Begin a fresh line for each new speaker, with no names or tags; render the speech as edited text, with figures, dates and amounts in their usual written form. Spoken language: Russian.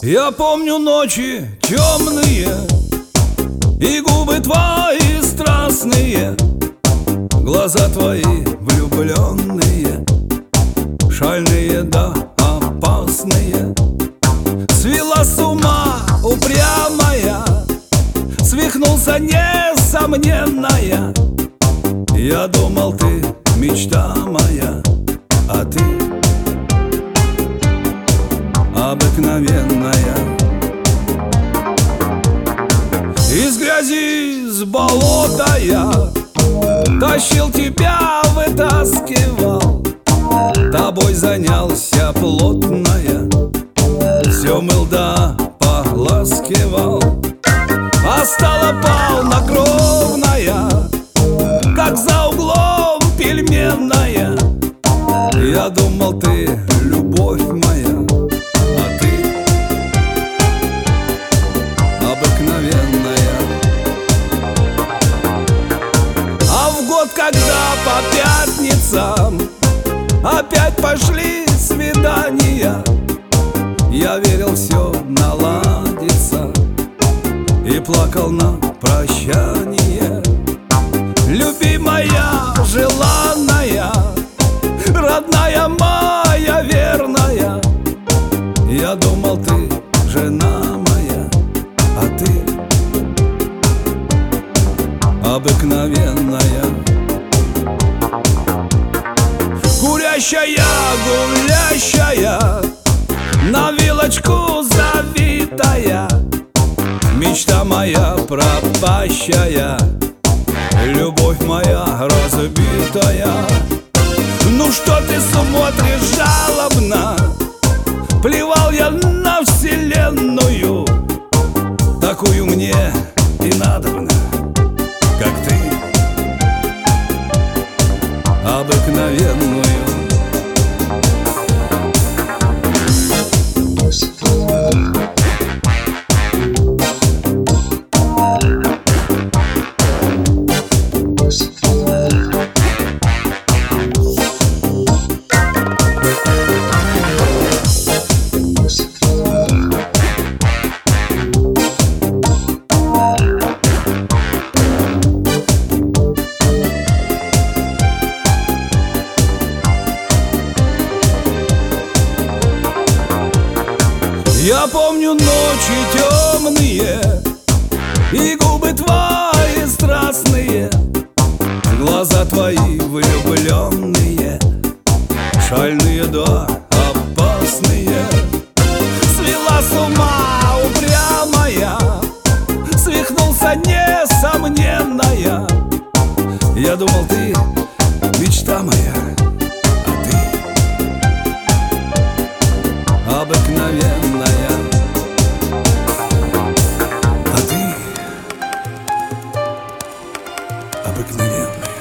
Я помню ночи темные и губы твои страстные, глаза твои влюбленные, шальные да опасные. Свела с ума упрямая, свихнулся несомненная. Я думал, ты мечта моя, а ты обыкновенная. Из грязи, с болота я тащил тебя, вытаскивал, тобой занялся плотно я, все мыл да погласкивал. А стала полнокровная, как за углом пельменная. Я думал, ты любовь моя, а ты обыкновенная. А в год, когда по пятницам опять пошли свидания, я верил, все наладится, и плакал на прощание. Любимая, желанная, родная моя верная, я думал, ты жена моя, а ты обыкновенная. Курящая, гулящая, на вилочку завитая, мечта моя пропащая, любовь моя разбитая. Ну что ты смотришь жалобно? Плевал я на вселенную, такую мне и надобно, как ты, обыкновенную. Я помню ночи темные и губы твои страстные, глаза твои влюбленные, шальные да опасные. Свела с ума упрямая, свихнулся несомненная. Я думал, ты мечта моя, а ты обыкновенная. А ты обыкновенная.